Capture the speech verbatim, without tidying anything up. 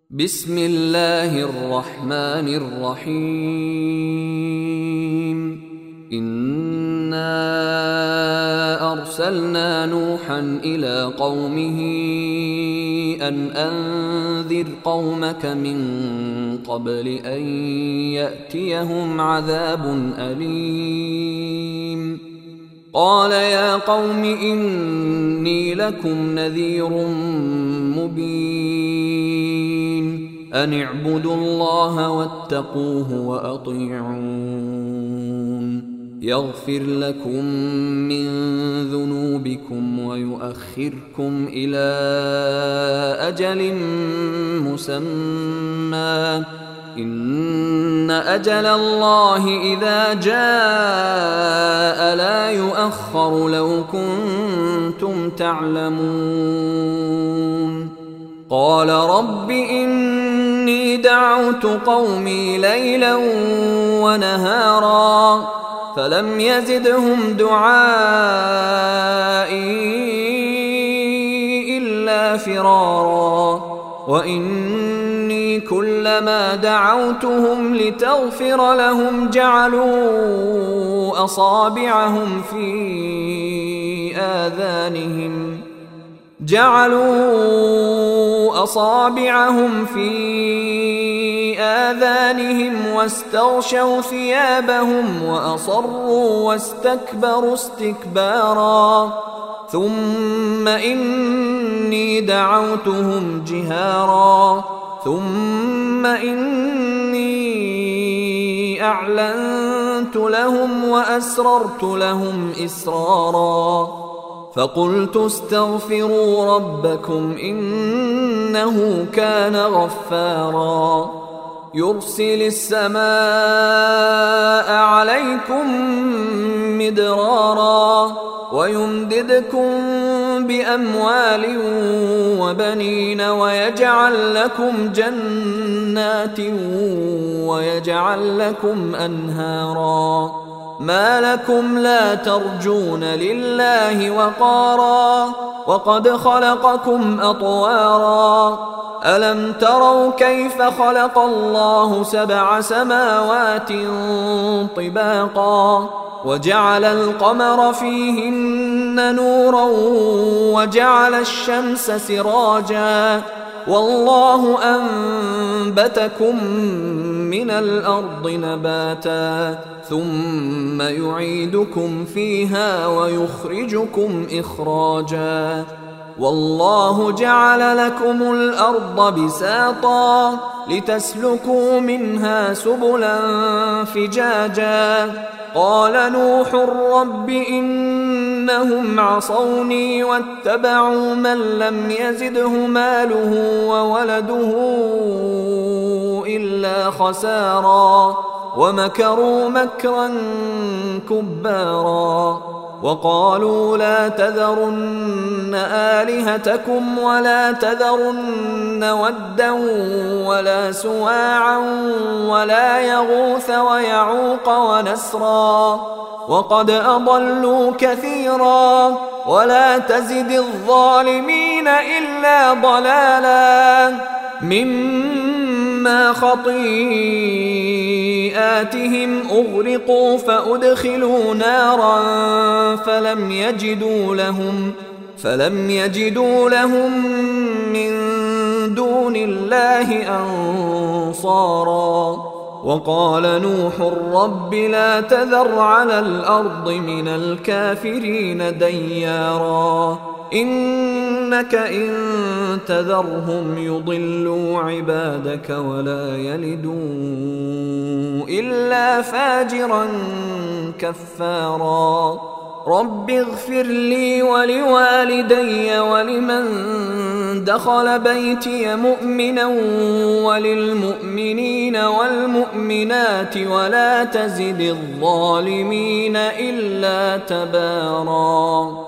بسم الله الرحمن الرحيم. إنا أرسلنا نوحا إلى قومه أن أنذر قومك من قبل أن يأتيهم عذاب أليم. قال يا قوم إني لكم نذير مبين، أن اعبدوا الله واتقوه وأطيعون، يغفر لكم من ذنوبكم ويؤخركم إلى أجل مسمى، إن أجل الله إذا جاء لا يؤخر لو كنتم تعلمون. قال رب إني دعوت قومي ليلا ونهارا فلم يزدهم دعائي إلا فرارا، وإني كلما دعوتهم لتغفر لهم جعلوا أصابعهم في آذانهم جعلوا أصابعهم في آذانهم واستغشوا ثيابهم وأصروا واستكبروا استكبارا، ثم إني دعوتهم جهارا ثم إني أعلنت لهم وأسررت لهم إسرارا، فقلت استغفروا ربكم إنه كان غفارا، يرسل السماء عليكم مدرارا ويمددكم بأموال وبنين ويجعل لكم جنات ويجعل لكم أنهارا، ما لكم لا ترجون لله وقارا وقد خلقكم أطوارا، ألم تروا كيف خلق الله سبع سماوات طباقا وجعل القمر فيهن نورا وجعل الشمس سراجا، والله أنبتكم من الأرض نباتا ثم يعيدكم فيها ويخرجكم إخراجا، والله جعل لكم الأرض بساطا لتسلكوا منها سبلا فجاجا. قال نوح رب إنهم عصوني واتبعوا من لم يزده ماله وولده إلا خسارا، ومكروا مكرا كبارا، وقالوا لا تذرن آلهتكم ولا تذرن ودا ولا سواعا ولا يغوث ويعوق ونسرا، وقد أضلوا كثيرا، ولا تزد الظالمين إلا ضلالا، مما خطيئاتهم أغرقوا فأدخلوا نارا فلم يجدوا لهم فلم يجدوا لهم من دون الله أنصارا. وقال نوح رب لا تذر على الأرض من الكافرين ديارا، إنك إن تذرهم يضلوا عبادك ولا يلدوا إلا فاجرا كفارا. رب اغفر لي ولوالدي ولمن دخل بيتي مؤمنا وللمؤمنين والمؤمنات ولا تزد الظالمين إلا تبارا.